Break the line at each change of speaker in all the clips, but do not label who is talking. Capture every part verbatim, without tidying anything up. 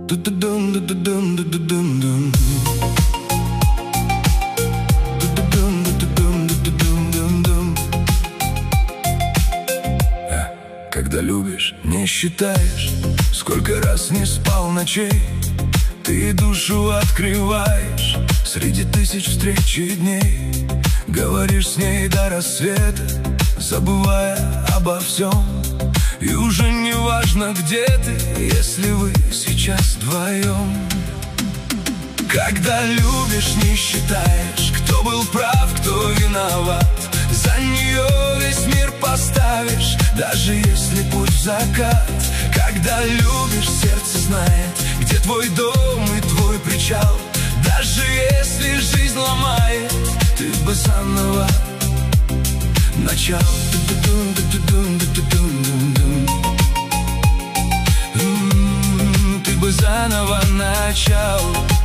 Когда любишь, не считаешь, сколько раз не спал ночей. Ты душу открываешь среди тысяч встреч и дней. Говоришь с ней до рассвета, забывая обо всем. И уже не важно, где ты, если вы сейчас вдвоем. Когда любишь, не считаешь, кто был прав, кто виноват. За нее весь мир поставишь, даже если путь в закат. Когда любишь, сердце знает, где твой дом и твой причал. Даже если жизнь ломает, ты бы заново начал. Ты бы заново начал.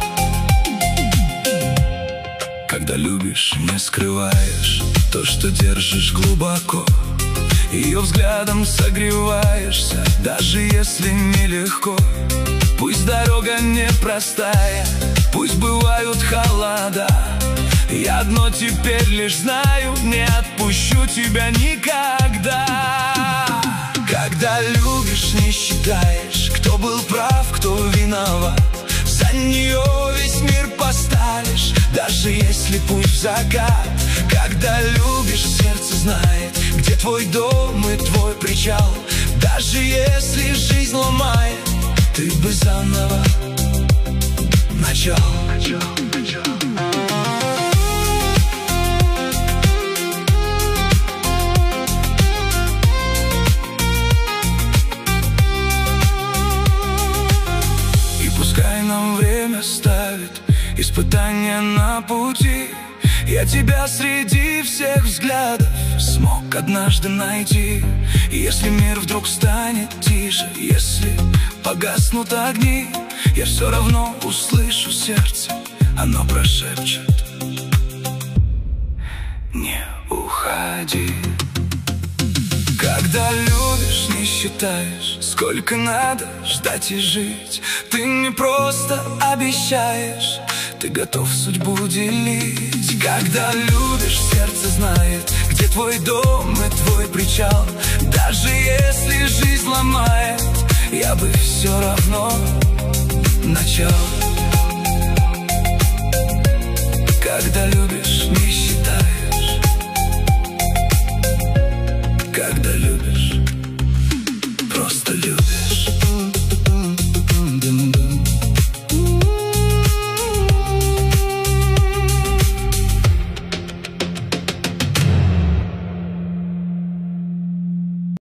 Когда любишь, не скрываешь то, что держишь глубоко. Ее взглядом согреваешься, даже если нелегко. Пусть дорога непростая, пусть бывают холода. Я одно теперь лишь знаю, не отпущу тебя никогда. Когда любишь, не считаешь, кто был прав, кто виноват. За нее весь мир поставишь, даже если путь в закат. Когда любишь, сердце знает, где твой дом и твой причал. Даже если жизнь ломает, ты бы заново начал. И пускай нам время ставит испытания на пути, я тебя среди всех взглядов смог однажды найти. И если мир вдруг станет тише, если погаснут огни, я все равно услышу сердце, оно прошепчет: не уходи. Когда любишь, не считаешь, сколько надо ждать и жить. Ты не просто обещаешь, ты готов судьбу делить. Когда любишь, сердце знает, где твой дом и твой причал. Даже если жизнь ломает, я бы все равно начал.